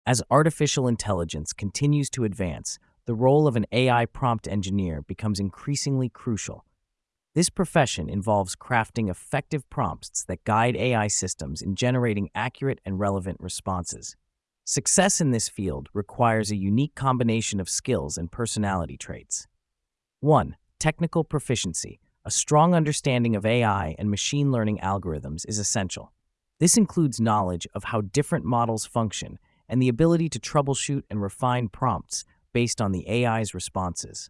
As artificial intelligence continues to advance, the role of an AI prompt engineer becomes increasingly crucial. This profession involves crafting effective prompts that guide AI systems in generating accurate and relevant responses. Success in this field requires a unique combination of skills and personality traits. 1. Technical proficiency. A strong understanding of AI and machine learning algorithms is essential. This includes knowledge of how different models function and the ability to troubleshoot and refine prompts based on the AI's responses.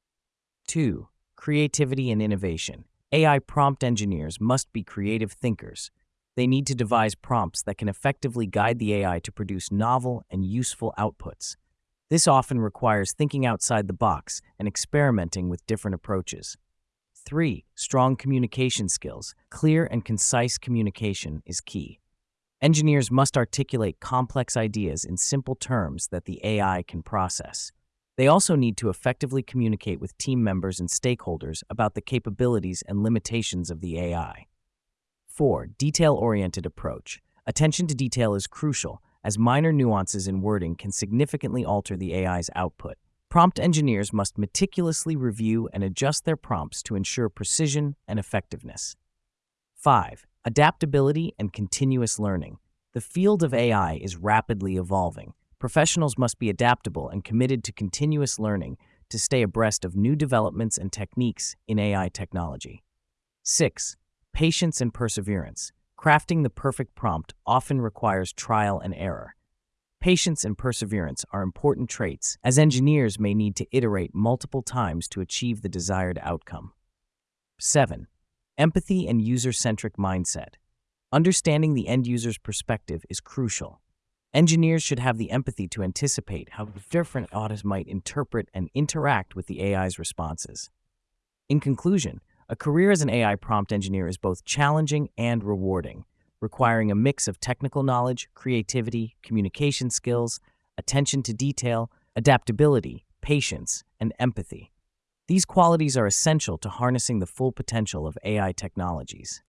2. Creativity and innovation. AI prompt engineers must be creative thinkers. They need to devise prompts that can effectively guide the AI to produce novel and useful outputs. This often requires thinking outside the box and experimenting with different approaches. 3. Strong communication skills. Clear and concise communication is key. Engineers must articulate complex ideas in simple terms that the AI can process. They also need to effectively communicate with team members and stakeholders about the capabilities and limitations of the AI. 4. Detail-oriented approach. Attention to detail is crucial, as minor nuances in wording can significantly alter the AI's output. Prompt engineers must meticulously review and adjust their prompts to ensure precision and effectiveness. 5. Adaptability and continuous learning. The field of AI is rapidly evolving. Professionals must be adaptable and committed to continuous learning to stay abreast of new developments and techniques in AI technology. 6. Patience and perseverance. Crafting the perfect prompt often requires trial and error. Patience and perseverance are important traits, as engineers may need to iterate multiple times to achieve the desired outcome. 7. Empathy and user-centric mindset. Understanding the end user's perspective is crucial. Engineers should have the empathy to anticipate how different audience might interpret and interact with the AI's responses. In conclusion, a career as an AI prompt engineer is both challenging and rewarding, requiring a mix of technical knowledge, creativity, communication skills, attention to detail, adaptability, patience, and empathy. These qualities are essential to harnessing the full potential of AI technologies.